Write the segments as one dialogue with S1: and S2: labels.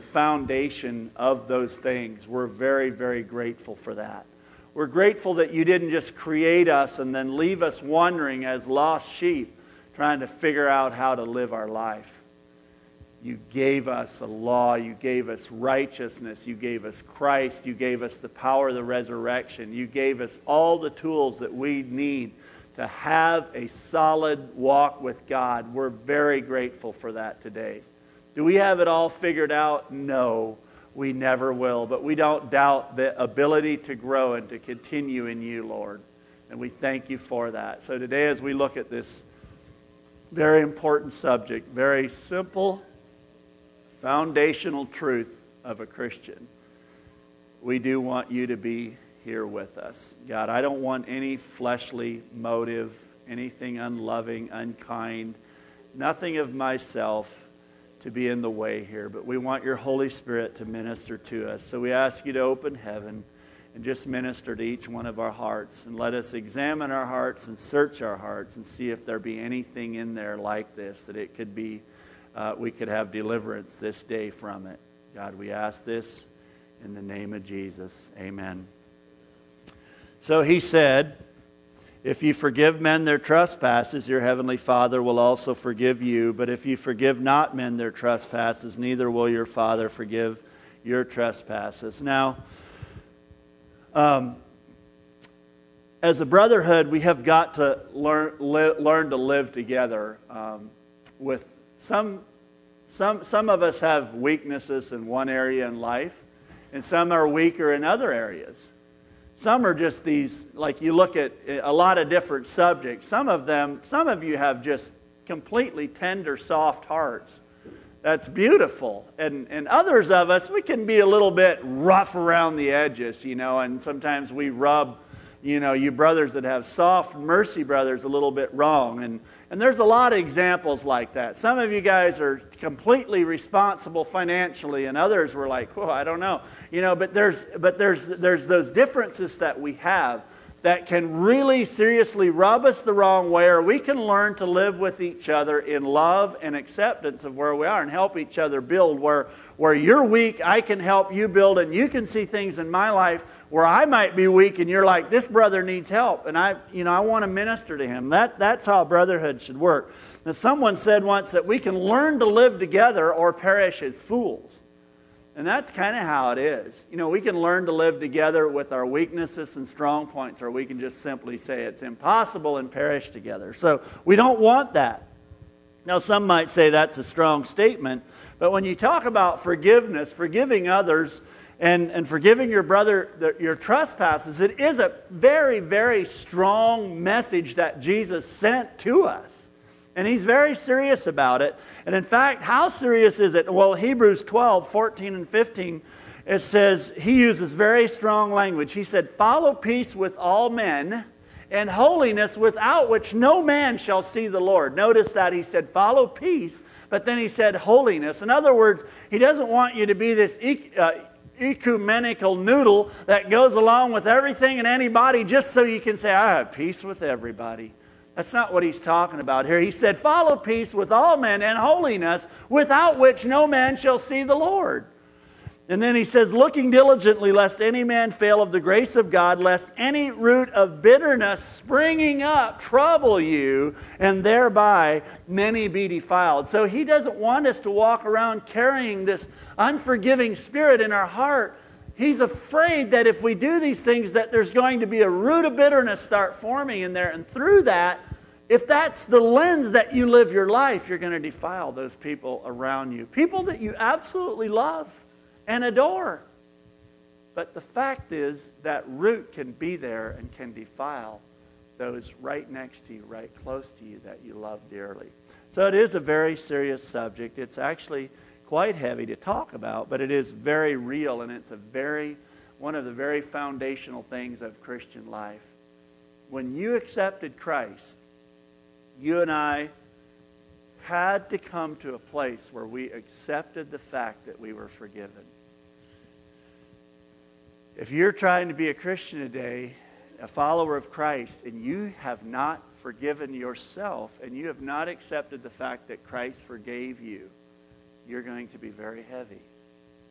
S1: foundation of those things, we're very, very grateful for that. We're grateful that you didn't just create us and then leave us wandering as lost sheep, trying to figure out how to live our life. You gave us a law, you gave us righteousness, you gave us Christ, you gave us the power of the resurrection, you gave us all the tools that we need to have a solid walk with God. We're very grateful for that today. Do we have it all figured out? No, we never will. But we don't doubt the ability to grow and to continue in you, Lord. And we thank you for that. So today as we look at this very important subject, very simple, foundational truth of a Christian, we do want you to be here with us. God, I don't want any fleshly motive, anything unloving, unkind, nothing of myself to be in the way here, but we want your Holy Spirit to minister to us. So we ask you to open heaven and just minister to each one of our hearts, and let us examine our hearts and search our hearts and see if there be anything in there like this, that it could be, we could have deliverance this day from it. God, we ask this in the name of Jesus. Amen. So he said, if you forgive men their trespasses, your heavenly Father will also forgive you. But if you forgive not men their trespasses, neither will your Father forgive your trespasses. Now, as a brotherhood, we have got to learn to live together. With some of us have weaknesses in one area in life, and some are weaker in other areas. Some are just these, like you look at a lot of different subjects. Some of you have just completely tender, soft hearts. That's beautiful. And others of us, we can be a little bit rough around the edges, and sometimes we rub, you brothers that have soft mercy brothers a little bit wrong. And there's a lot of examples like that. Some of you guys are completely responsible financially, and others were like, "Oh, I don't know," But there's those differences that we have that can really seriously rub us the wrong way, or we can learn to live with each other in love and acceptance of where we are, and help each other build. Where you're weak, I can help you build, and you can see things in my life where I might be weak, and you're like, this brother needs help, and I want to minister to him. That's how brotherhood should work. Now, someone said once that we can learn to live together or perish as fools. And that's kind of how it is. We can learn to live together with our weaknesses and strong points, or we can just simply say it's impossible and perish together. So we don't want that. Now, some might say that's a strong statement, but when you talk about forgiveness, forgiving others, and forgiving your brother your trespasses, it is a very, very strong message that Jesus sent to us. And he's very serious about it. And in fact, how serious is it? Well, Hebrews 12, 14 and 15, it says, he uses very strong language. He said, follow peace with all men and holiness, without which no man shall see the Lord. Notice that he said, follow peace, but then he said holiness. In other words, he doesn't want you to be this ecumenical noodle that goes along with everything and anybody just so you can say, I have peace with everybody. That's not what he's talking about here. He said, follow peace with all men and holiness, without which no man shall see the Lord. And then he says, looking diligently lest any man fail of the grace of God, lest any root of bitterness springing up trouble you, and thereby many be defiled. So he doesn't want us to walk around carrying this unforgiving spirit in our heart. He's afraid that if we do these things, that there's going to be a root of bitterness start forming in there. And through that, if that's the lens that you live your life, you're going to defile those people around you. People that you absolutely love and adore. But the fact is that root can be there and can defile those right next to you, right close to you, that you love dearly. So it is a very serious subject. It's actually quite heavy to talk about, but it is very real, and it's one of the very foundational things of Christian life. When you accepted Christ, you and I had to come to a place where we accepted the fact that we were forgiven. If you're trying to be a Christian today, a follower of Christ, and you have not forgiven yourself, and you have not accepted the fact that Christ forgave you, you're going to be very heavy.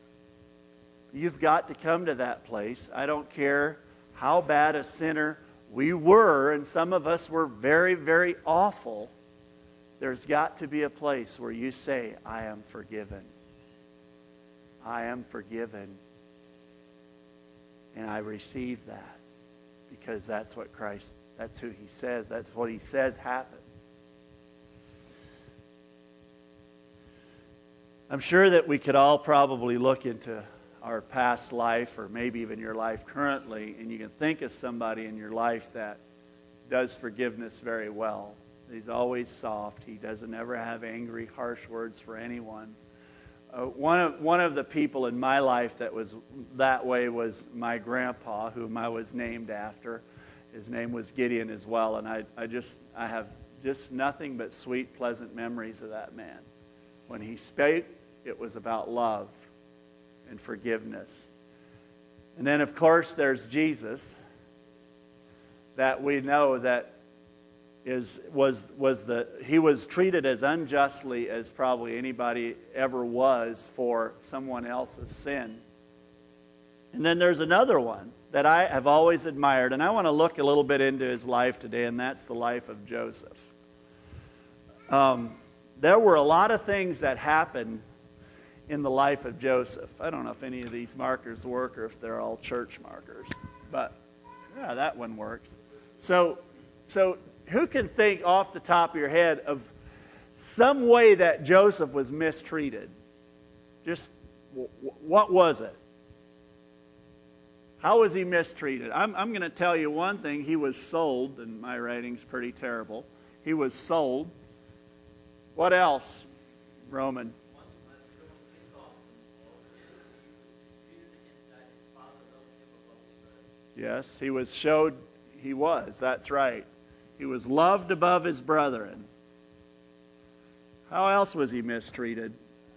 S1: You've got to come to that place. I don't care how bad a sinner we were, and some of us were very, very awful. There's got to be a place where you say, I am forgiven. I am forgiven. And I receive that. Because that's what Christ, that's who He says, that's what He says happened. I'm sure that we could all probably look into our past life, or maybe even your life currently, and you can think of somebody in your life that does forgiveness very well. He's always soft. He doesn't ever have angry, harsh words for anyone. One of the people in my life that was that way was my grandpa, whom I was named after. His name was Gideon as well, and I have just nothing but sweet, pleasant memories of that man. When he spoke, it was about love and forgiveness. And then, of course, there's Jesus, that we know that he was treated as unjustly as probably anybody ever was for someone else's sin. And then there's another one that I have always admired, and I want to look a little bit into his life today, and that's the life of Joseph. There were a lot of things that happened in the life of Joseph. I don't know if any of these markers work or if they're all church markers, but yeah, that one works. So who can think off the top of your head of some way that Joseph was mistreated? Just what was it? How was he mistreated? I'm going to tell you one thing. He was sold, and my writing's pretty terrible. He was sold. What else, Roman? Yes, he was, that's right. He was loved above his brethren. How else was he mistreated?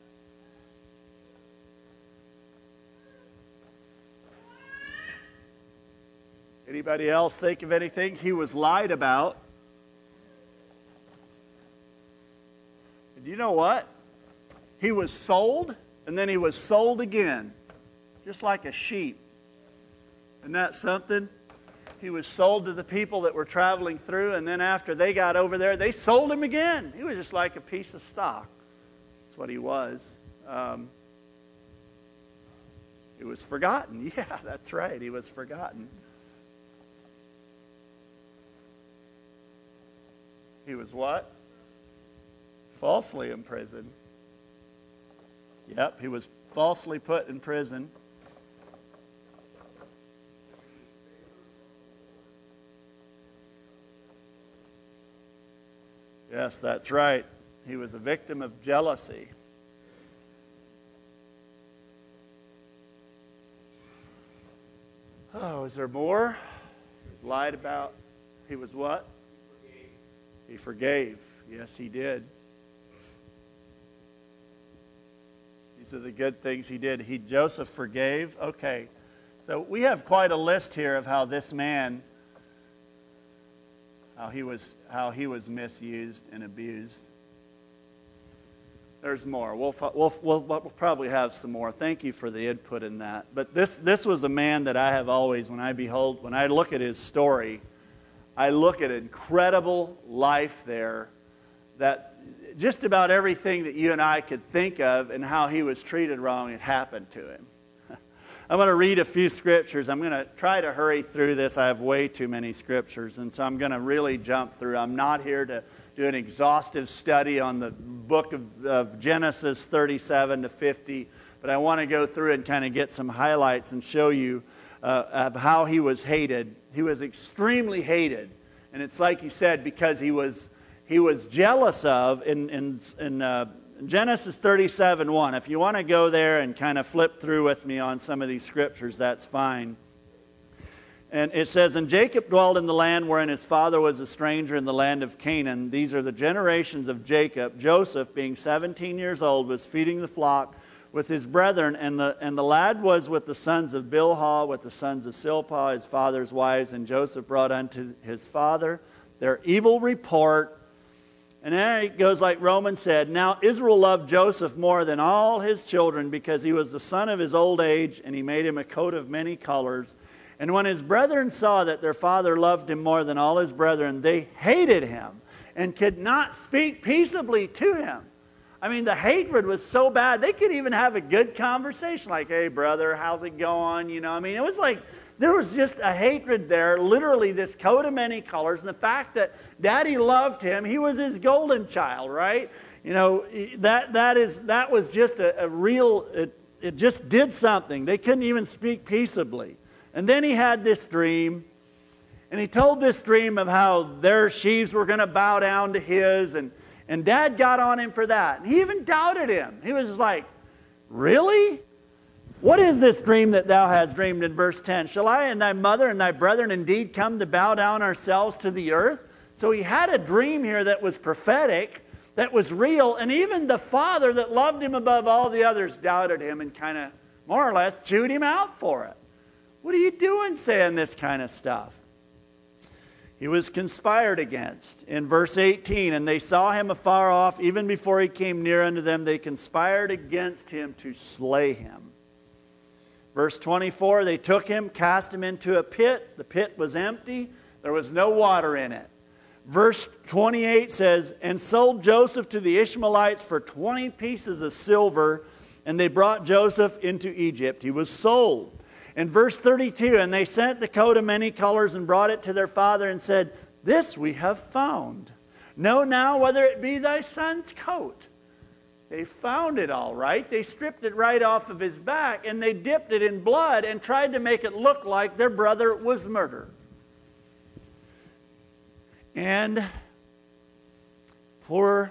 S1: Anybody else think of anything? He was lied about. And you know what? He was sold, and then he was sold again. Just like a sheep. Isn't that something? He was sold to the people that were traveling through, and then after they got over there, they sold him again. He was just like a piece of stock. That's what he was. He was forgotten. Yeah, that's right. He was forgotten. He was what? Falsely imprisoned. Yep, he was falsely put in prison. Yes, that's right. He was a victim of jealousy. Oh, is there more? He was lied about. He was what? He forgave. Yes, he did. These are the good things he did. Joseph forgave. Okay. So we have quite a list here of how this man, how he was misused and abused. There's more. We'll probably have some more. Thank you for the input in that. But this was a man that I have always, when I look at his story, I look at incredible life there, that just about everything that you and I could think of and how he was treated wrong, it happened to him. I'm going to read a few scriptures. I'm going to try to hurry through this. I have way too many scriptures, and so I'm going to really jump through. I'm not here to do an exhaustive study on the book of Genesis 37 to 50, but I want to go through and kind of get some highlights and show you of how he was hated. He was extremely hated, and it's like he said, because he was jealous of in Genesis 37:1. If you want to go there and kind of flip through with me on some of these scriptures, that's fine. And it says, "And Jacob dwelt in the land wherein his father was a stranger, in the land of Canaan. These are the generations of Jacob. Joseph, being 17 years old, was feeding the flock with his brethren, and the lad was with the sons of Bilhah, with the sons of Silpah, his father's wives. And Joseph brought unto his father their evil report, And there it goes like Romans said, now Israel loved Joseph more than all his children because he was the son of his old age, and he made him a coat of many colors. And when his brethren saw that their father loved him more than all his brethren, they hated him and could not speak peaceably to him. I mean, the hatred was so bad, they could even have a good conversation like, hey, brother, how's it going? You know, I mean, it was like there was just a hatred there, literally this coat of many colors. And the fact that Daddy loved him, he was his golden child, right? You know, that was just a real, it just did something. They couldn't even speak peaceably. And then he had this dream, and he told this dream of how their sheaves were going to bow down to his, and Dad got on him for that. And he even doubted him. He was just like, really? What is this dream that thou hast dreamed in verse 10? Shall I and thy mother and thy brethren indeed come to bow down ourselves to the earth? So he had a dream here that was prophetic, that was real, and even the father that loved him above all the others doubted him and kind of more or less chewed him out for it. What are you doing saying this kind of stuff? He was conspired against. In verse 18, and they saw him afar off, even before he came near unto them, they conspired against him to slay him. Verse 24, they took him, cast him into a pit. The pit was empty. There was no water in it. Verse 28 says, and sold Joseph to the Ishmaelites for 20 pieces of silver, and they brought Joseph into Egypt. He was sold. In verse 32, and they sent the coat of many colors and brought it to their father and said, this we have found. Know now whether it be thy son's coat. They found it all right. They stripped it right off of his back, and they dipped it in blood and tried to make it look like their brother was murdered. And poor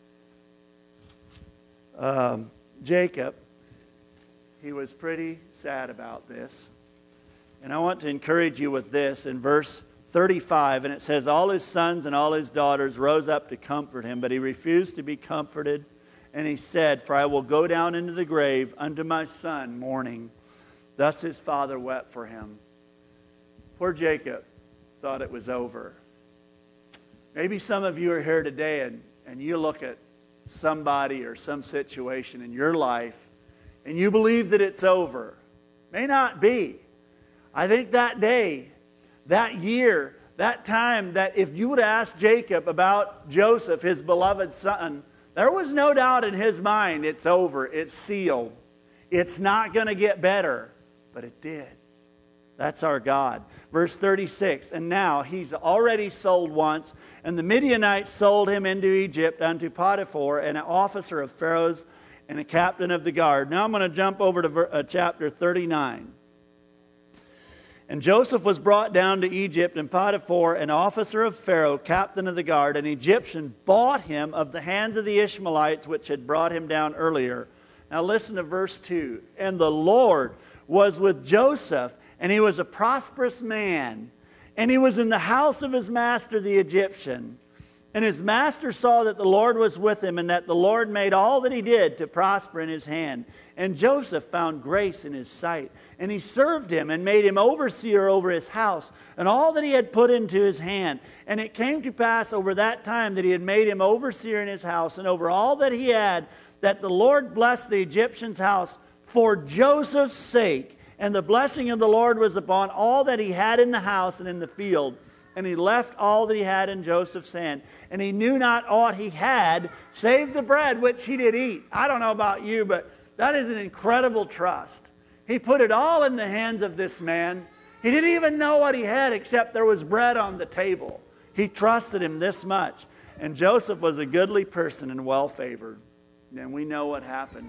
S1: Jacob, he was pretty sad about this. And I want to encourage you with this in verse 35. And it says, all his sons and all his daughters rose up to comfort him, but he refused to be comforted. And he said, for I will go down into the grave unto my son mourning. Thus his father wept for him. Poor Jacob thought it was over. Maybe some of you are here today and you look at somebody or some situation in your life and you believe that it's over. May not be. I think that day, that year, that time, that if you would ask Jacob about Joseph, his beloved son, there was no doubt in his mind, it's over, it's sealed. It's not going to get better. But it did. That's our God. Verse 36, and now he's already sold once, and the Midianites sold him into Egypt unto Potiphar, an officer of Pharaoh's and a captain of the guard. Now I'm going to jump over to chapter 39. And Joseph was brought down to Egypt, and Potiphar, an officer of Pharaoh, captain of the guard, an Egyptian, bought him of the hands of the Ishmaelites, which had brought him down earlier. Now listen to verse 2. And the Lord was with Joseph, and he was a prosperous man, and he was in the house of his master the Egyptian. And his master saw that the Lord was with him, and that the Lord made all that he did to prosper in his hand. And Joseph found grace in his sight. And he served him and made him overseer over his house and all that he had put into his hand. And it came to pass over that time that he had made him overseer in his house and over all that he had, that the Lord blessed the Egyptian's house for Joseph's sake. And the blessing of the Lord was upon all that he had in the house and in the field. And he left all that he had in Joseph's hand. And he knew not aught he had, save the bread which he did eat. I don't know about you, but that is an incredible trust. He put it all in the hands of this man. He didn't even know what he had except there was bread on the table. He trusted him this much. And Joseph was a goodly person and well-favored. And we know what happened.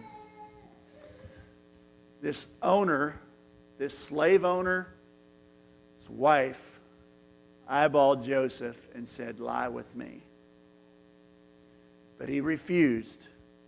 S1: This owner, this slave owner, his wife, eyeballed Joseph and said, lie with me. But he refused.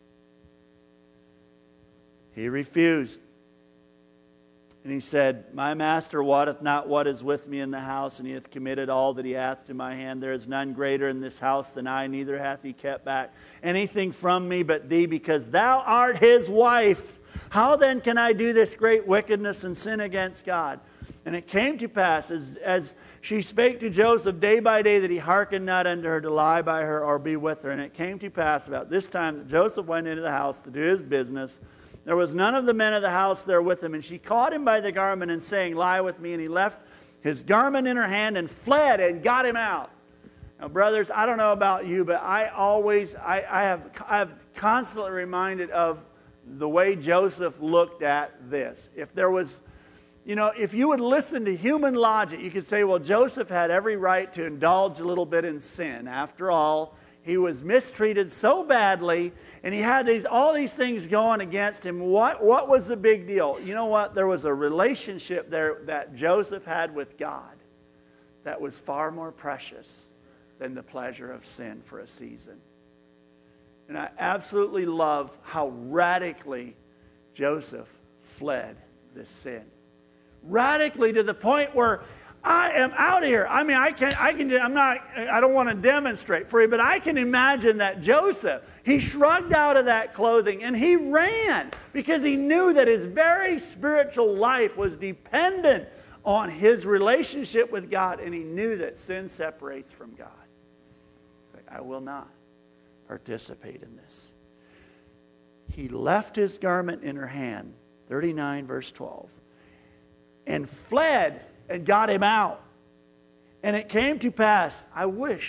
S1: He refused. And he said, my master wotteth not what is with me in the house, and he hath committed all that he hath to my hand. There is none greater in this house than I, neither hath he kept back anything from me but thee, because thou art his wife. How then can I do this great wickedness and sin against God? And it came to pass, as she spake to Joseph day by day, that he hearkened not unto her to lie by her or be with her. And it came to pass about this time that Joseph went into the house to do his business. There was none of the men of the house there with him. And she caught him by the garment and saying, Lie with me. And he left his garment in her hand and fled and got him out. Now, brothers, I don't know about you, but I have constantly reminded of the way Joseph looked at this. If there was, if you would listen to human logic, you could say, well, Joseph had every right to indulge a little bit in sin. After all, he was mistreated so badly, and he had all these things going against him. What was the big deal? You know what? There was a relationship there that Joseph had with God that was far more precious than the pleasure of sin for a season. And I absolutely love how radically Joseph fled this sin. Radically to the point where I am out of here. I mean, I don't want to demonstrate for you, but I can imagine that Joseph, he shrugged out of that clothing and he ran because he knew that his very spiritual life was dependent on his relationship with God, and he knew that sin separates from God. It's like, I will not participate in this. He left his garment in her hand, 39 verse 12, and fled and got him out. And it came to pass, I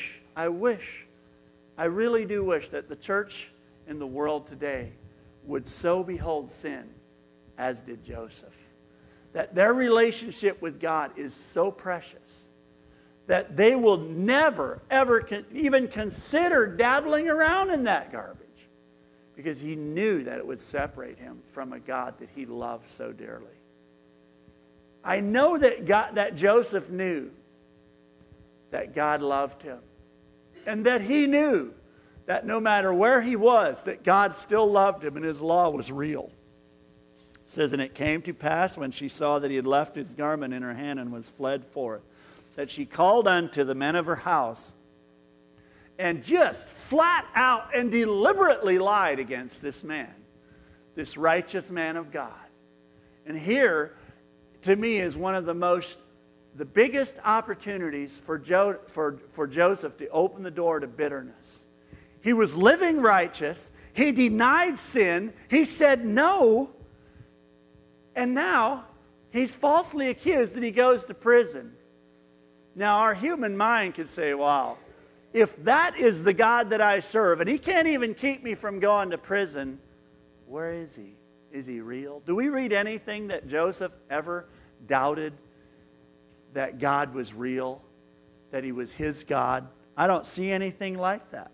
S1: really do wish that the church in the world today would so behold sin as did Joseph. That their relationship with God is so precious that they will never, ever even consider dabbling around in that garbage, because he knew that it would separate him from a God that he loved so dearly. I know that Joseph knew that God loved him, and that he knew that no matter where he was, that God still loved him and his law was real. It says, and it came to pass when she saw that he had left his garment in her hand and was fled forth, that she called unto the men of her house and just flat out and deliberately lied against this man, this righteous man of God. And here, to me, is one of the biggest opportunities for Joseph to open the door to bitterness. He was living righteous. He denied sin. He said no. And now he's falsely accused and he goes to prison. Now, our human mind could say, wow, if that is the God that I serve, and he can't even keep me from going to prison, where is he? Is he real? Do we read anything that Joseph ever doubted that God was real, that he was his God? I don't see anything like that.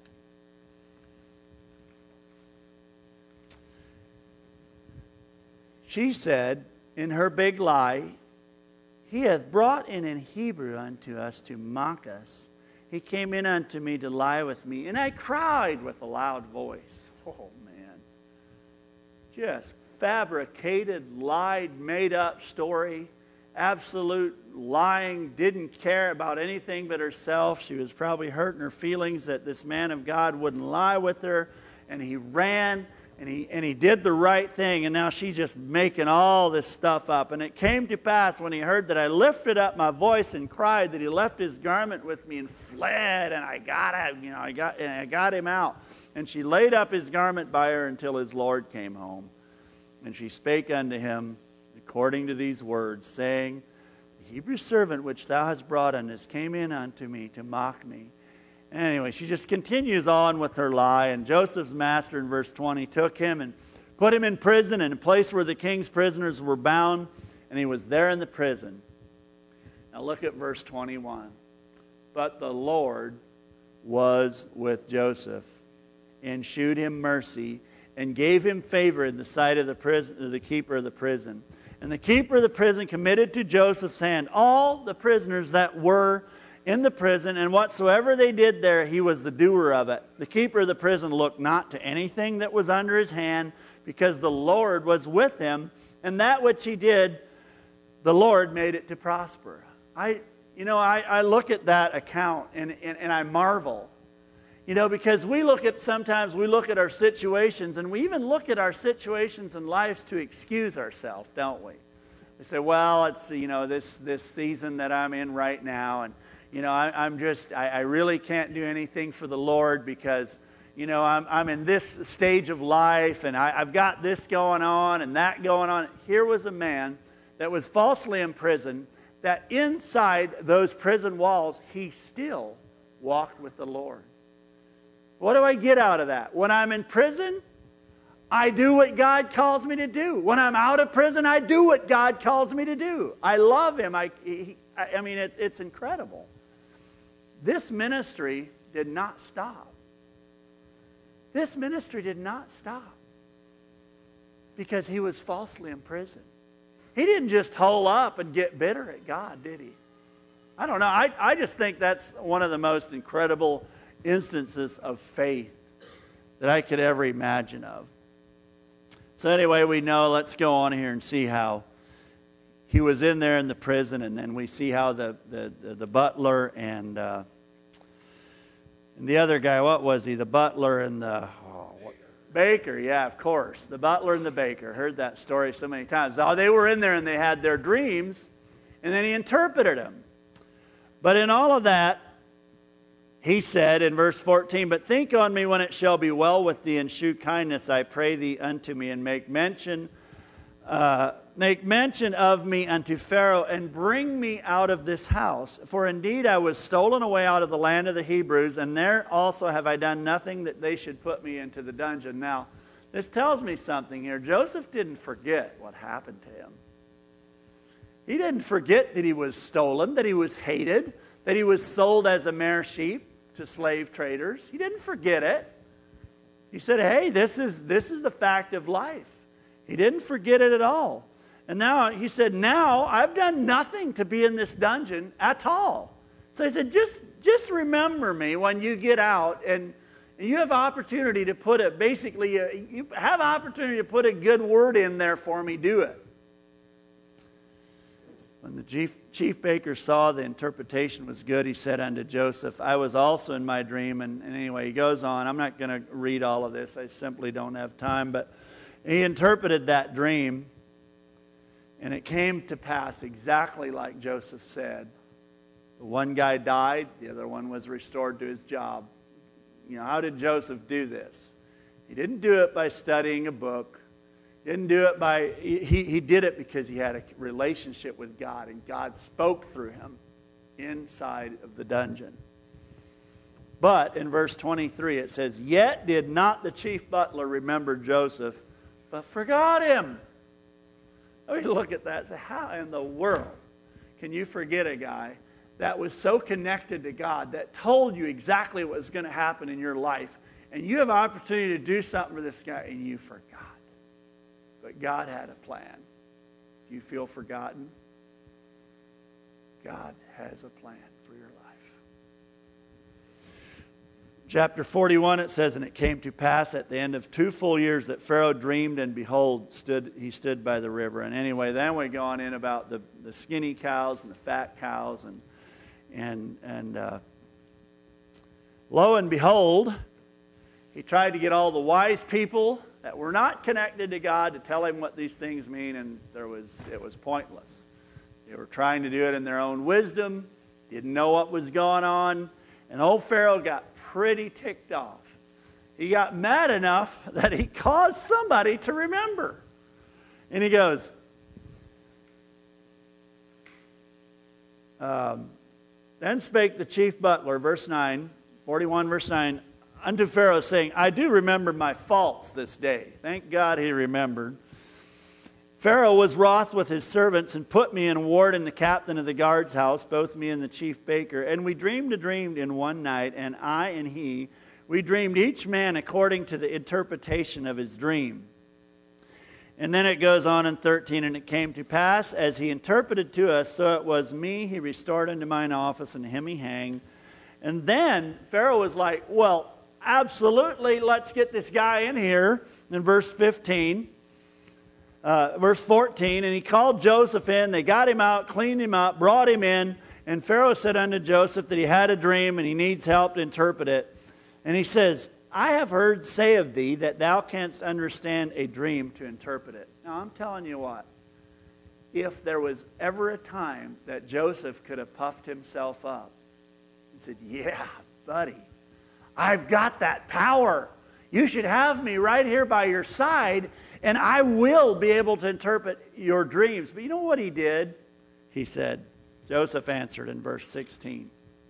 S1: She said in her big lie, he hath brought in Hebrew unto us to mock us. He came in unto me to lie with me, and I cried with a loud voice. Oh, man. Just fabricated, lied, made up story. Absolute lying, didn't care about anything but herself. She was probably hurting her feelings that this man of God wouldn't lie with her. And he ran, and he did the right thing, and now she's just making all this stuff up. And it came to pass when he heard that I lifted up my voice and cried, that he left his garment with me and fled, and I got him out. And she laid up his garment by her until his Lord came home. And she spake unto him according to these words, saying, the Hebrew servant which thou hast brought unto us came in unto me to mock me. Anyway, she just continues on with her lie. And Joseph's master, in verse 20, took him and put him in prison, in a place where the king's prisoners were bound, and he was there in the prison. Now look at verse 21. But the Lord was with Joseph, and shewed him mercy, and gave him favor in the sight of the keeper of the prison. And the keeper of the prison committed to Joseph's hand all the prisoners that were in the prison, and whatsoever they did there, he was the doer of it. The keeper of the prison looked not to anything that was under his hand, because the Lord was with him, and that which he did, the Lord made it to prosper. I look at that account and I marvel. Because sometimes we look at our situations, and we even look at our situations and lives to excuse ourselves, don't we? They say, well, it's, this season that I'm in right now, and, I really can't do anything for the Lord because, I'm in this stage of life, and I've got this going on and that going on. Here was a man that was falsely imprisoned, that inside those prison walls, he still walked with the Lord. What do I get out of that? When I'm in prison, I do what God calls me to do. When I'm out of prison, I do what God calls me to do. I love Him. It's incredible. This ministry did not stop. This ministry did not stop because he was falsely imprisoned. He didn't just hole up and get bitter at God, did he? I don't know. I just think that's one of the most incredible instances of faith that I could ever imagine of. So anyway, we know, let's go on here and see how he was in there in the prison, and then we see how the butler and the other guy, what was he? The butler and the baker, yeah, of course. The butler and the baker. Heard that story so many times. Oh, they were in there and they had their dreams, and then he interpreted them. But in all of that, he said in verse 14, "But think on me when it shall be well with thee, and shew kindness, I pray thee, unto me, and make mention of me unto Pharaoh, and bring me out of this house. For indeed I was stolen away out of the land of the Hebrews, and there also have I done nothing that they should put me into the dungeon." Now, this tells me something here. Joseph didn't forget what happened to him. He didn't forget that he was stolen, that he was hated, that he was sold as a mare sheep to slave traders. He didn't forget it. He said, hey, this is the fact of life. He didn't forget it at all. And now, he said, now I've done nothing to be in this dungeon at all. So he said, just remember me when you get out, and you have opportunity to put it, basically, you have opportunity to put a good word in there for me, do it. When the chief baker saw the interpretation was good, he said unto Joseph, I was also in my dream. And anyway, he goes on. I'm not going to read all of this. I simply don't have time. But he interpreted that dream, and it came to pass exactly like Joseph said. The one guy died. The other one was restored to his job. How did Joseph do this? He didn't do it by studying a book. Didn't do it by, he did it because he had a relationship with God, and God spoke through him inside of the dungeon. But in verse 23 it says, yet did not the chief butler remember Joseph, but forgot him. I mean, look at that and say, how in the world can you forget a guy that was so connected to God, that told you exactly what was going to happen in your life, and you have an opportunity to do something for this guy, and you forgot? But God had a plan. Do you feel forgotten? God has a plan for your life. Chapter 41, it says, and it came to pass at the end of 2 full years that Pharaoh dreamed, and behold, he stood by the river. And anyway, then we go on in about the skinny cows and the fat cows, and lo and behold, he tried to get all the wise people that were not connected to God to tell him what these things mean, and it was pointless. They were trying to do it in their own wisdom, didn't know what was going on, and old Pharaoh got pretty ticked off. He got mad enough that he caused somebody to remember. And he goes, then spake the chief butler, verse 9, 41 verse 9, unto Pharaoh, saying, I do remember my faults this day. Thank God he remembered. Pharaoh was wroth with his servants, and put me in ward in the captain of the guard's house, both me and the chief baker. And we dreamed a dream in one night, and I and he, we dreamed each man according to the interpretation of his dream. And then it goes on in 13, and it came to pass, as he interpreted to us, so it was me he restored unto mine office, and him he hanged. And then Pharaoh was like, well, absolutely, let's get this guy in here. In verse 14, and he called Joseph in. They got him out, cleaned him up, brought him in. And Pharaoh said unto Joseph that he had a dream and he needs help to interpret it. And he says, I have heard say of thee that thou canst understand a dream to interpret it. Now I'm telling you what, if there was ever a time that Joseph could have puffed himself up and said, yeah, buddy, I've got that power. You should have me right here by your side, and I will be able to interpret your dreams. But you know what he did? He said, Joseph answered in verse 16,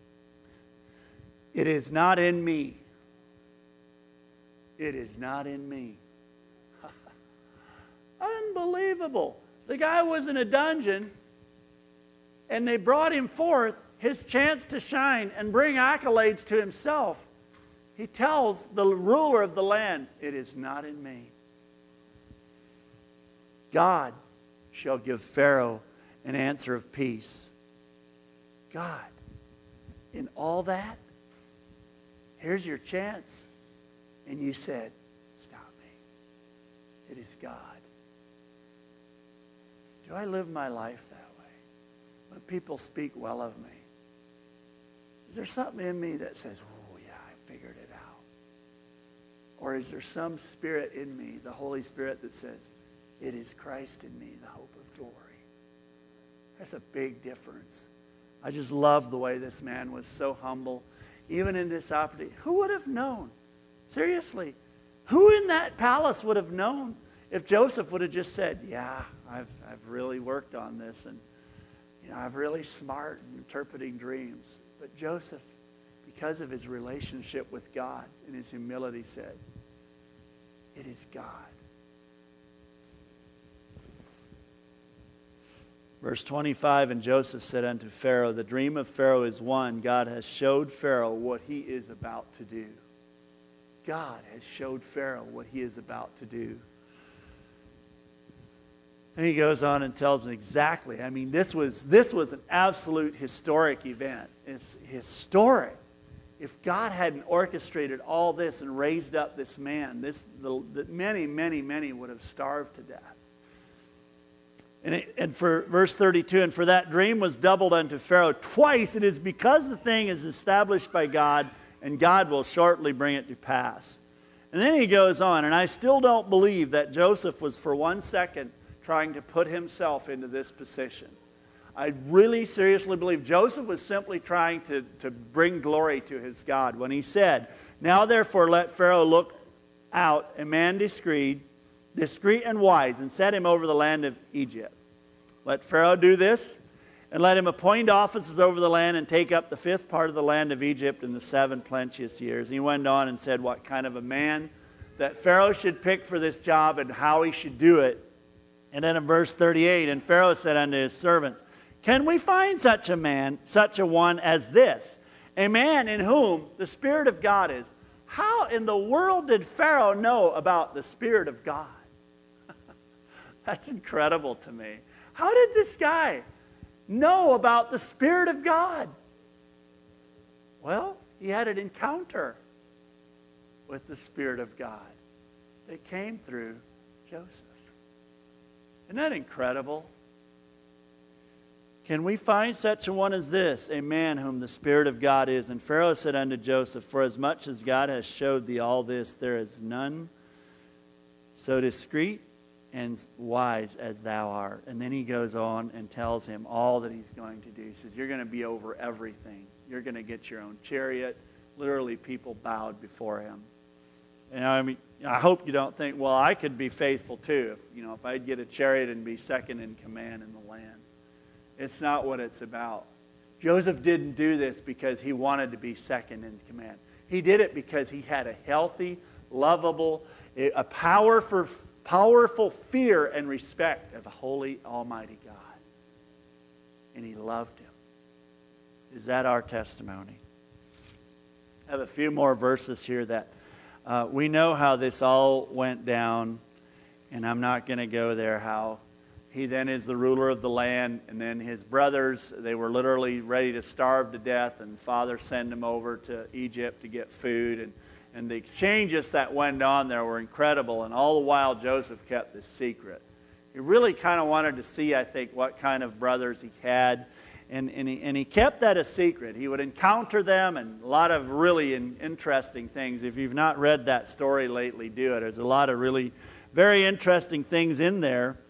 S1: it is not in me. It is not in me. Unbelievable. The guy was in a dungeon, and they brought him forth, his chance to shine and bring accolades to himself. He tells the ruler of the land, it is not in me. God shall give Pharaoh an answer of peace. God, in all that, here's your chance. And you said, stop me. It is God. Do I live my life that way? When people speak well of me, is there something in me that says, oh yeah, I figured it out? Or is there some spirit in me, the Holy Spirit, that says, it is Christ in me, the hope of glory? That's a big difference. I just love the way this man was so humble. Even in this opportunity, who would have known? Seriously, who in that palace would have known if Joseph would have just said, yeah, I've really worked on this, and I'm really smart in interpreting dreams. But Joseph, because of his relationship with God and his humility, said, it is God. Verse 25, and Joseph said unto Pharaoh, the dream of Pharaoh is one. God has showed Pharaoh what he is about to do. God has showed Pharaoh what he is about to do. And he goes on and tells him exactly. I mean, this was an absolute historic event. It's historic. If God hadn't orchestrated all this and raised up this man, many would have starved to death. And for verse 32, and for that dream was doubled unto Pharaoh twice. It is because the thing is established by God, and God will shortly bring it to pass. And then he goes on, and I still don't believe that Joseph was for 1 second trying to put himself into this position. I really seriously believe Joseph was simply trying to bring glory to his God when he said, now therefore let Pharaoh look out a man discreet and wise, and set him over the land of Egypt. Let Pharaoh do this, and let him appoint officers over the land, and take up the 5th part of the land of Egypt in the 7 plenteous years. And he went on and said what kind of a man that Pharaoh should pick for this job and how he should do it. And then in verse 38, and Pharaoh said unto his servants, can we find such a man, such a one as this, a man in whom the Spirit of God is? How in the world did Pharaoh know about the Spirit of God? That's incredible to me. How did this guy know about the Spirit of God? Well, he had an encounter with the Spirit of God that came through Joseph. Isn't that incredible? Can we find such a one as this, a man whom the Spirit of God is? And Pharaoh said unto Joseph, for as much as God has showed thee all this, there is none so discreet and wise as thou art. And then he goes on and tells him all that he's going to do. He says, you're going to be over everything. You're going to get your own chariot. Literally, people bowed before him. And I mean, I hope you don't think, well, I could be faithful too. If I'd get a chariot and be second in command in the land. It's not what it's about. Joseph didn't do this because he wanted to be second in command. He did it because he had a healthy, lovable, a powerful fear and respect of a holy, almighty God. And he loved him. Is that our testimony? I have a few more verses here that we know how this all went down, and I'm not going to go there, how he then is the ruler of the land, and then his brothers, they were literally ready to starve to death, and father sent them over to Egypt to get food, and the exchanges that went on there were incredible, and all the while Joseph kept this secret. He really kind of wanted to see, I think, what kind of brothers he had, and he kept that a secret. He would encounter them, and a lot of really interesting things. If you've not read that story lately, do it. There's a lot of really very interesting things in there.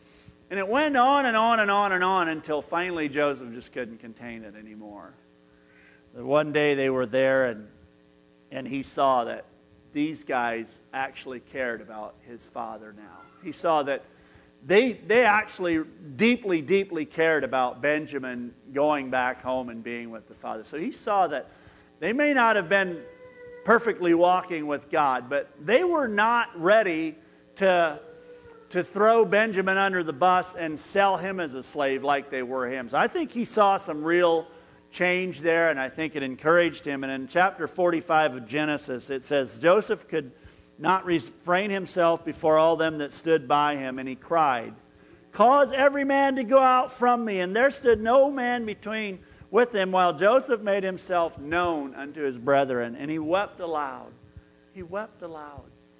S1: And it went on and on and on and on until finally Joseph just couldn't contain it anymore. One day they were there and he saw that these guys actually cared about his father now. He saw that they actually deeply, deeply cared about Benjamin going back home and being with the father. So he saw that they may not have been perfectly walking with God, but they were not ready to throw Benjamin under the bus and sell him as a slave like they were him. So I think he saw some real change there, and I think it encouraged him. And in chapter 45 of Genesis, it says, Joseph could not refrain himself before all them that stood by him, and he cried, cause every man to go out from me. And there stood no man between with him, while Joseph made himself known unto his brethren, and he wept aloud. He wept aloud.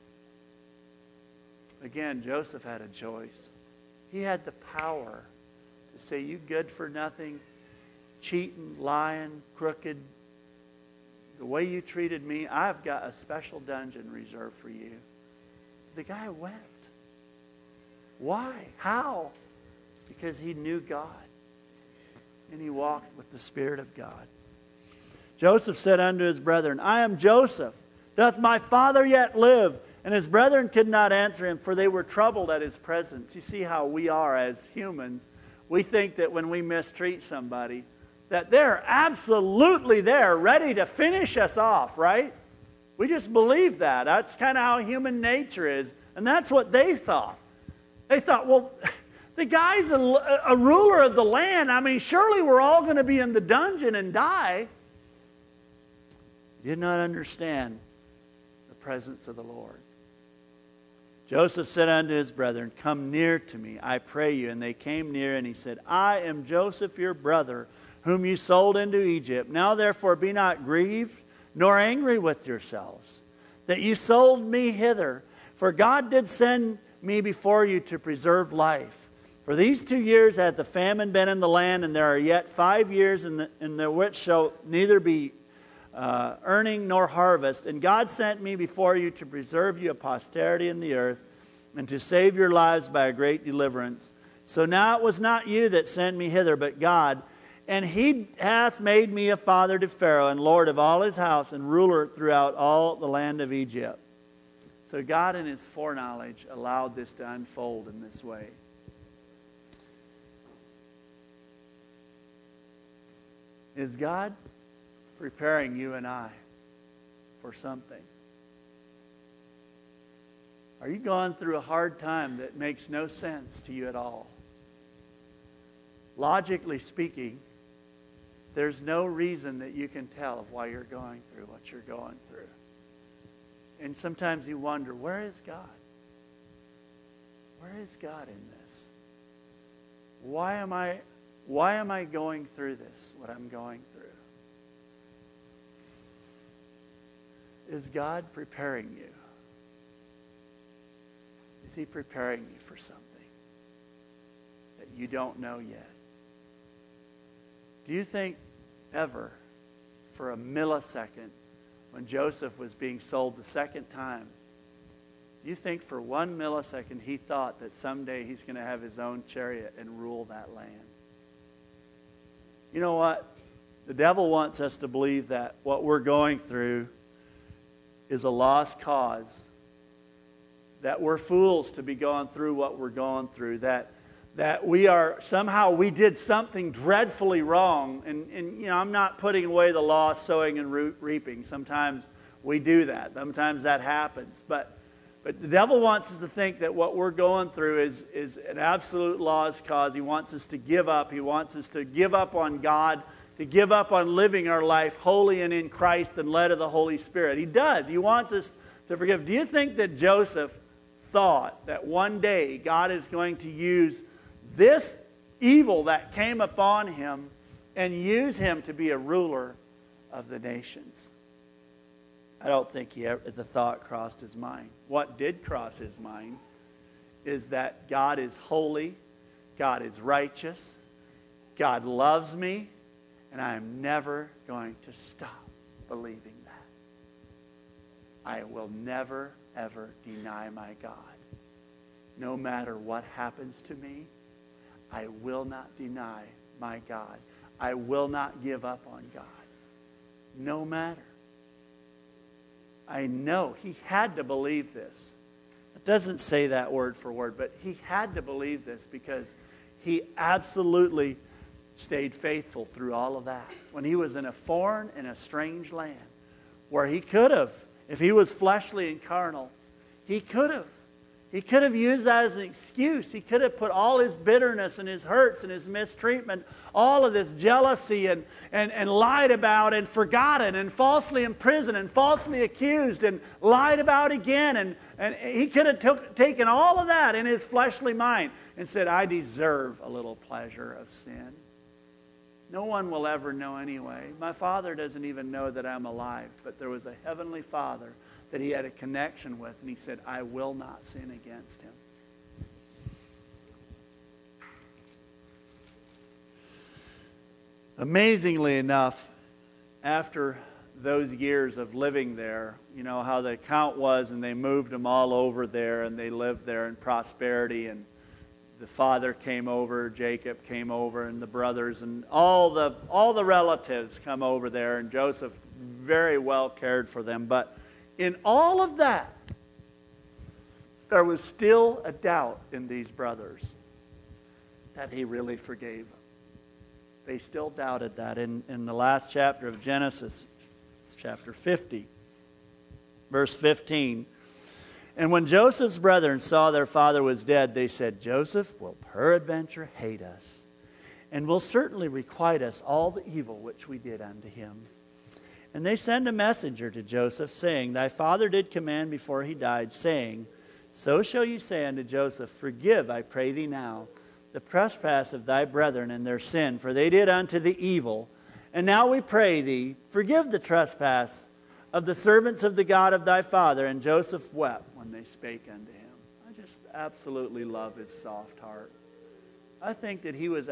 S1: Again, Joseph had a choice. He had the power to say, you good for nothing, cheating, lying, crooked, the way you treated me, I've got a special dungeon reserved for you. The guy wept. Why? How? Because he knew God. And he walked with the Spirit of God. Joseph said unto his brethren, I am Joseph. Doth my father yet live? And his brethren could not answer him, for they were troubled at his presence. You see how we are as humans. We think that when we mistreat somebody, that they're absolutely there, ready to finish us off, right? We just believe that. That's kind of how human nature is. And that's what they thought. They thought, well, the guy's a ruler of the land. I mean, surely we're all going to be in the dungeon and die. He did not understand the presence of the Lord. Joseph said unto his brethren, come near to me, I pray you. And they came near, and he said, I am Joseph your brother, whom you sold into Egypt. Now therefore be not grieved, nor angry with yourselves, that you sold me hither. For God did send me before you to preserve life. For these 2 years hath the famine been in the land, and there are yet 5 years in the which shall neither be earning nor harvest. And God sent me before you to preserve you a posterity in the earth, and to save your lives by a great deliverance. So now it was not you that sent me hither, but God. And he hath made me a father to Pharaoh, and lord of all his house, and ruler throughout all the land of Egypt. So God in his foreknowledge allowed this to unfold in this way. Is God preparing you and I for something? Are you going through a hard time that makes no sense to you at all? Logically speaking, there's no reason that you can tell of why you're going through what you're going through. And sometimes you wonder, where is God? Where is God in this? Why am I going through this, what I'm going through? Is God preparing you? Is he preparing you for something that you don't know yet? Do you think ever, for a millisecond, when Joseph was being sold the second time, do you think for 1 millisecond he thought that someday he's going to have his own chariot and rule that land? You know what? The devil wants us to believe that what we're going through is a lost cause, that we're fools to be going through what we're going through, that we are, somehow we did something dreadfully wrong. And you know, I'm not putting away the law of sowing and reaping. Sometimes we do that. Sometimes that happens. But the devil wants us to think that what we're going through is an absolute lost cause. He wants us to give up. He wants us to give up on God, to give up on living our life holy and in Christ and led of the Holy Spirit. He does. He wants us to forgive. Do you think that Joseph thought that one day God is going to use this evil that came upon him and use him to be a ruler of the nations? I don't think the thought crossed his mind. What did cross his mind is that God is holy, God is righteous, God loves me, and I am never going to stop believing that. I will never, ever deny my God. No matter what happens to me, I will not deny my God. I will not give up on God. No matter. I know he had to believe this. It doesn't say that word for word, but he had to believe this because he absolutely stayed faithful through all of that. When he was in a foreign and a strange land, where he could have, if he was fleshly and carnal, he could have. He could have used that as an excuse. He could have put all his bitterness and his hurts and his mistreatment, all of this jealousy and lied about and forgotten and falsely imprisoned and falsely accused and lied about again. And he could have taken all of that in his fleshly mind and said, I deserve a little pleasure of sin. No one will ever know anyway. My Father doesn't even know that I'm alive, but there was a heavenly Father that he had a connection with, and he said, I will not sin against him. Amazingly enough, after those years of living there, you know how the account was, and they moved them all over there, and they lived there in prosperity, and the father came over, Jacob came over, and the brothers, and all the relatives come over there, and Joseph very well cared for them. But in all of that, there was still a doubt in these brothers that he really forgave them. They still doubted that. In the last chapter of Genesis, it's chapter 50, verse 15. And when Joseph's brethren saw their father was dead, they said, Joseph will peradventure hate us, and will certainly requite us all the evil which we did unto him. And they send a messenger to Joseph, saying, Thy father did command before he died, saying, So shall you say unto Joseph, Forgive, I pray thee now, the trespass of thy brethren and their sin, for they did unto thee evil. And now we pray thee, forgive the trespass of the servants of the God of thy father. And Joseph wept when they spake unto him. I just absolutely love his soft heart. I think he was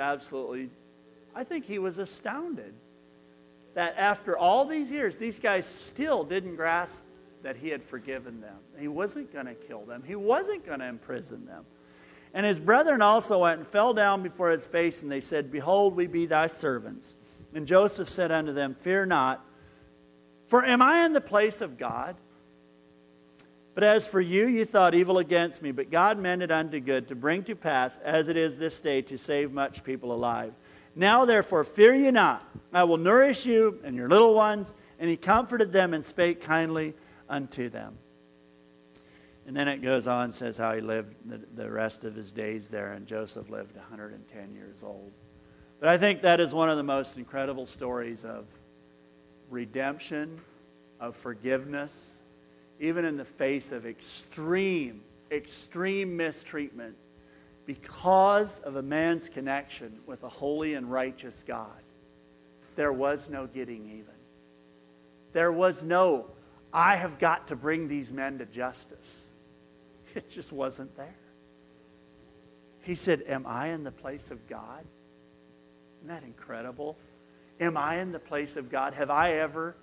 S1: astounded that after all these years, these guys still didn't grasp that he had forgiven them. He wasn't going to kill them. He wasn't going to imprison them. And his brethren also went and fell down before his face, and they said, Behold, we be thy servants. And Joseph said unto them, Fear not, for am I in the place of God? But as for you, you thought evil against me, but God meant it unto good, to bring to pass, as it is this day, to save much people alive. Now therefore fear ye not, I will nourish you and your little ones. And he comforted them and spake kindly unto them. And then it goes on and says how he lived the rest of his days there, and Joseph lived 110 years old. But I think that is one of the most incredible stories of redemption, of forgiveness, even in the face of extreme mistreatment, because of a man's connection with a holy and righteous God. There was no getting even. There was no, I have got to bring these men to justice. It just wasn't there. He said, am I in the place of God? Isn't that incredible? Am I in the place of God? Have I ever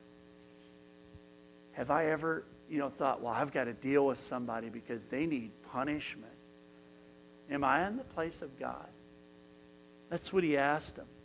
S1: thought, well, I've got to deal with somebody because they need punishment? Am I in the place of God? That's what he asked him.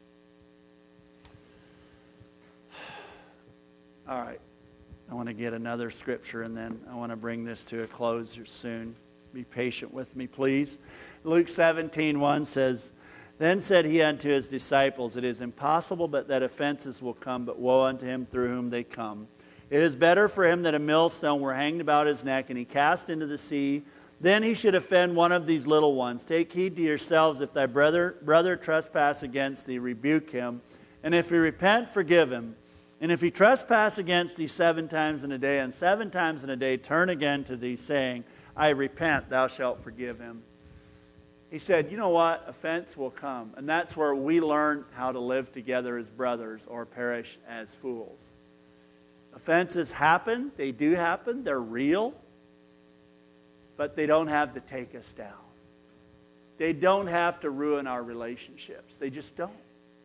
S1: All right. I want to get another scripture, and then I want to bring this to a close soon. Be patient with me, please. Luke 17:1 says, Then said he unto his disciples, It is impossible but that offenses will come, but woe unto him through whom they come. It is better for him that a millstone were hanged about his neck, and he cast into the sea, then he should offend one of these little ones. Take heed to yourselves, if thy brother trespass against thee, rebuke him. And if he repent, forgive him. And if he trespass against thee 7 times in a day, and 7 times in a day turn again to thee, saying, I repent, thou shalt forgive him. He said, you know what? Offense will come. And that's where we learn how to live together as brothers or perish as fools. Offenses happen. They do happen. They're real. But they don't have to take us down. They don't have to ruin our relationships. They just don't.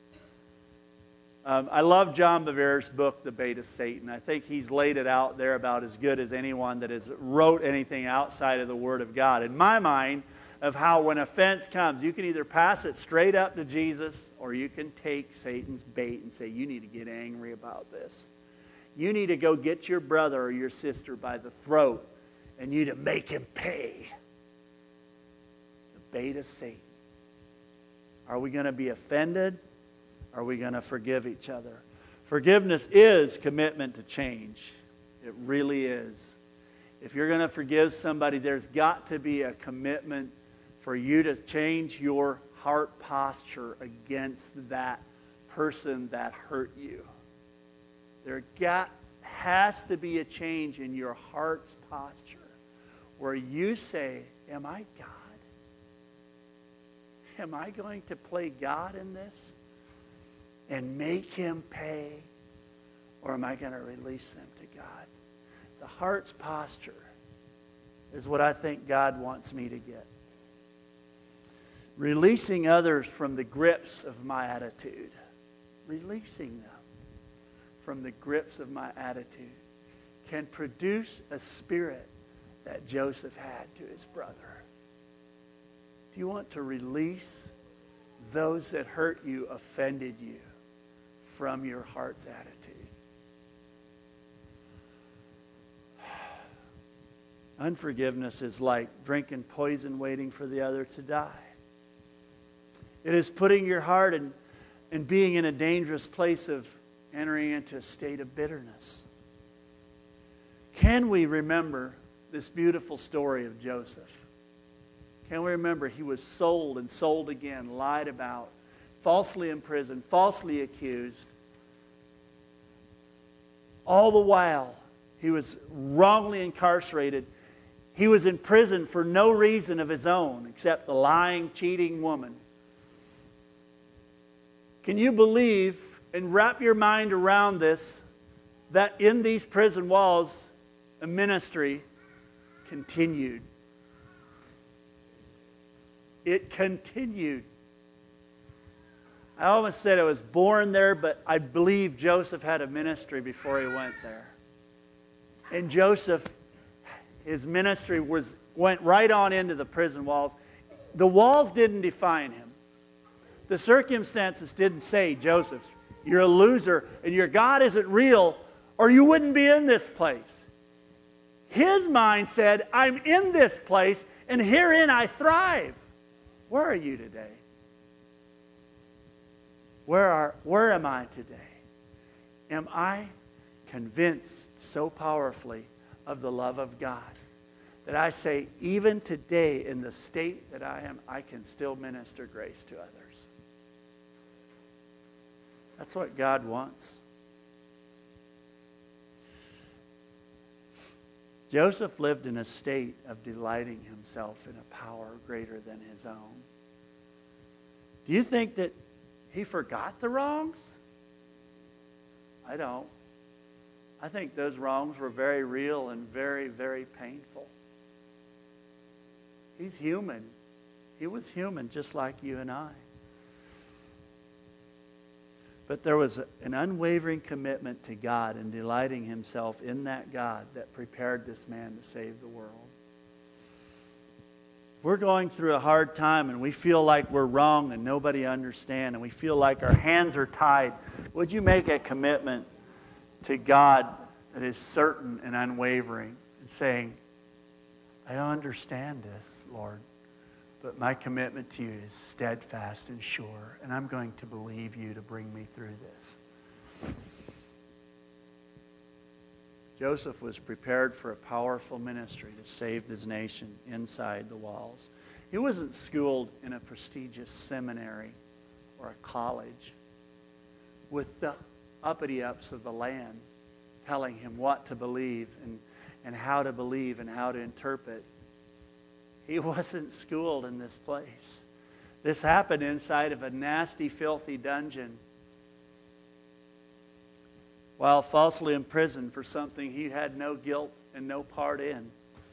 S1: I love John Bevere's book, The Bait of Satan. I think he's laid it out there about as good as anyone that has wrote anything outside of the Word of God. In my mind, of how when offense comes, you can either pass it straight up to Jesus, or you can take Satan's bait and say, you need to get angry about this. You need to go get your brother or your sister by the throat, and you need to make him pay. The bait of Satan. Are we going to be offended? Are we going to forgive each other? Forgiveness is commitment to change. It really is. If you're going to forgive somebody, there's got to be a commitment for you to change your heart posture against that person that hurt you. There has to be a change in your heart's posture where you say, am I God? Am I going to play God in this and make him pay? Or am I going to release them to God? The heart's posture is what I think God wants me to get. Releasing others from the grips of my attitude. Releasing them from the grips of my attitude can produce a spirit that Joseph had to his brother. Do you want to release those that hurt you, offended you, from your heart's attitude? Unforgiveness is like drinking poison waiting for the other to die. It is putting your heart and being in a dangerous place of entering into a state of bitterness. Can we remember this beautiful story of Joseph? Can we remember he was sold and sold again, lied about, falsely imprisoned, falsely accused. All the while, he was wrongly incarcerated. He was in prison for no reason of his own except the lying, cheating woman. Can you believe and wrap your mind around this, that in these prison walls, a ministry continued? It continued. I almost said I was born there, but I believe Joseph had a ministry before he went there. And Joseph, his ministry went right on into the prison walls. The walls didn't define him. The circumstances didn't say, Joseph, you're a loser and your God isn't real, or you wouldn't be in this place. His mind said, I'm in this place and herein I thrive. Where are you today? Where am I today? Am I convinced so powerfully of the love of God that I say, even today in the state that I am, I can still minister grace to others? That's what God wants. Joseph lived in a state of delighting himself in a power greater than his own. Do you think that he forgot the wrongs? I don't. I think those wrongs were very real and very, very painful. He's human. He was human just like you and I. But there was an unwavering commitment to God and delighting himself in that God that prepared this man to save the world. If we're going through a hard time and we feel like we're wrong and nobody understands and we feel like our hands are tied, would you make a commitment to God that is certain and unwavering and saying, I don't understand this, Lord, but my commitment to you is steadfast and sure, and I'm going to believe you to bring me through this. Joseph was prepared for a powerful ministry to save his nation inside the walls. He wasn't schooled in a prestigious seminary or a college with the uppity-ups of the land telling him what to believe and how to believe and how to interpret. He wasn't schooled in this place. This happened inside of a nasty, filthy dungeon while falsely imprisoned for something he had no guilt and no part in.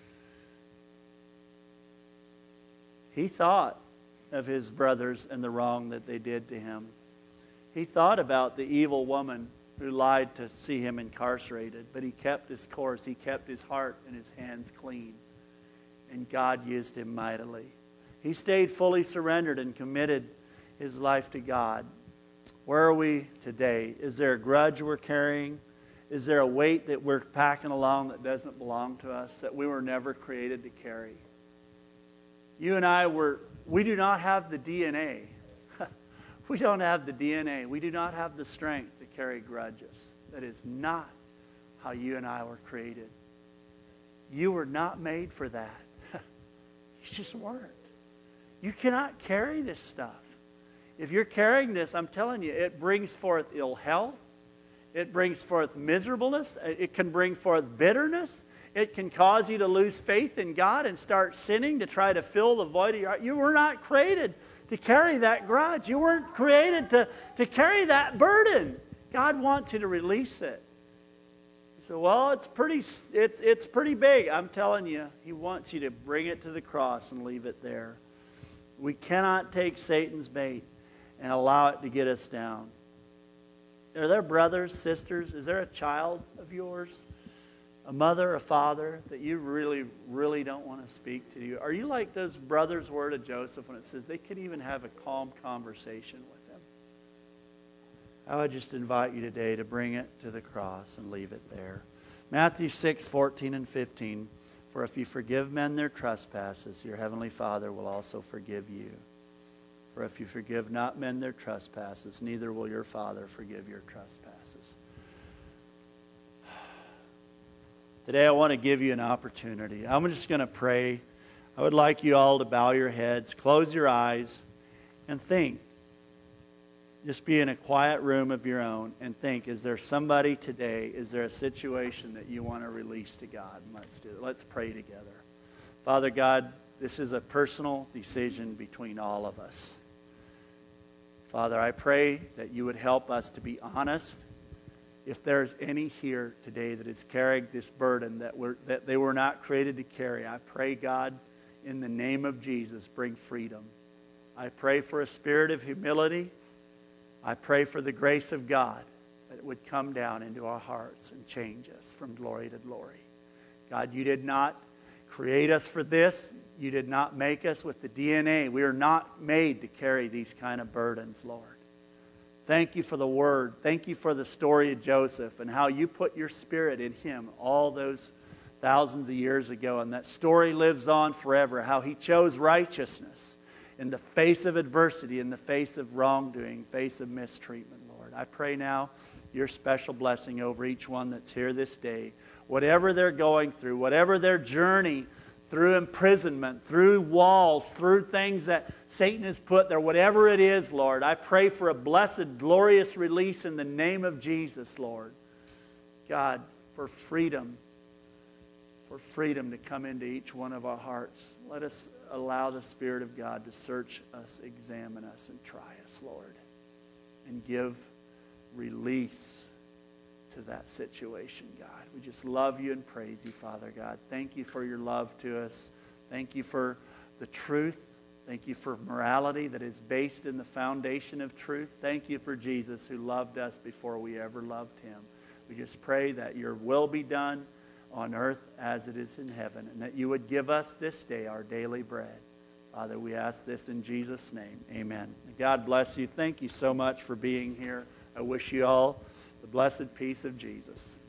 S1: He thought of his brothers and the wrong that they did to him. He thought about the evil woman who lied to see him incarcerated, but he kept his course. He kept his heart and his hands clean. And God used him mightily. He stayed fully surrendered and committed his life to God. Where are we today? Is there a grudge we're carrying? Is there a weight that we're packing along that doesn't belong to us, that we were never created to carry? You and I we do not have the DNA. We don't have the DNA. We do not have the strength to carry grudges. That is not how you and I were created. You were not made for that. You just weren't. You cannot carry this stuff. If you're carrying this, I'm telling you, it brings forth ill health. It brings forth miserableness. It can bring forth bitterness. It can cause you to lose faith in God and start sinning to try to fill the void of your heart. You were not created to carry that grudge. You weren't created to carry that burden. God wants you to release it. You say, well, it's pretty big. I'm telling you, He wants you to bring it to the cross and leave it there. We cannot take Satan's bait and allow it to get us down. Are there brothers, sisters? Is there a child of yours, a mother, a father that you really, really don't want to speak to you? Are you like those brothers were to Joseph when it says they could even have a calm conversation with him? I would just invite you today to bring it to the cross and leave it there. Matthew 6:14 and 15. For if you forgive men their trespasses, your heavenly Father will also forgive you. For if you forgive not men their trespasses, neither will your Father forgive your trespasses. Today I want to give you an opportunity. I'm just going to pray. I would like you all to bow your heads, close your eyes, and think. Just be in a quiet room of your own and think, is there somebody today, is there a situation that you want to release to God? And let's do it. Let's pray together. Father God, this is a personal decision between all of us. Father, I pray that you would help us to be honest. If there's any here today that is carrying this burden that they were not created to carry, I pray, God, in the name of Jesus, bring freedom. I pray for a spirit of humility. I pray for the grace of God that it would come down into our hearts and change us from glory to glory. God, you did not create us for this. You did not make us with the DNA. We are not made to carry these kind of burdens, Lord. Thank you for the Word. Thank you for the story of Joseph and how you put your Spirit in him all those thousands of years ago. And that story lives on forever, how he chose righteousness in the face of adversity, in the face of wrongdoing, face of mistreatment, Lord. I pray now your special blessing over each one that's here this day. Whatever they're going through, whatever their journey through imprisonment, through walls, through things that Satan has put there, whatever it is, Lord, I pray for a blessed, glorious release in the name of Jesus, Lord. God, for freedom to come into each one of our hearts. Let us allow the Spirit of God to search us, examine us, and try us, Lord, and give release to that situation, God. We just love you and praise you, Father God. Thank you for your love to us. Thank you for the truth. Thank you for morality that is based in the foundation of truth. Thank you for Jesus who loved us before we ever loved him. We just pray that your will be done on earth as it is in heaven, and that you would give us this day our daily bread. Father, we ask this in Jesus' name. Amen. God bless you. Thank you so much for being here. I wish you all the blessed peace of Jesus.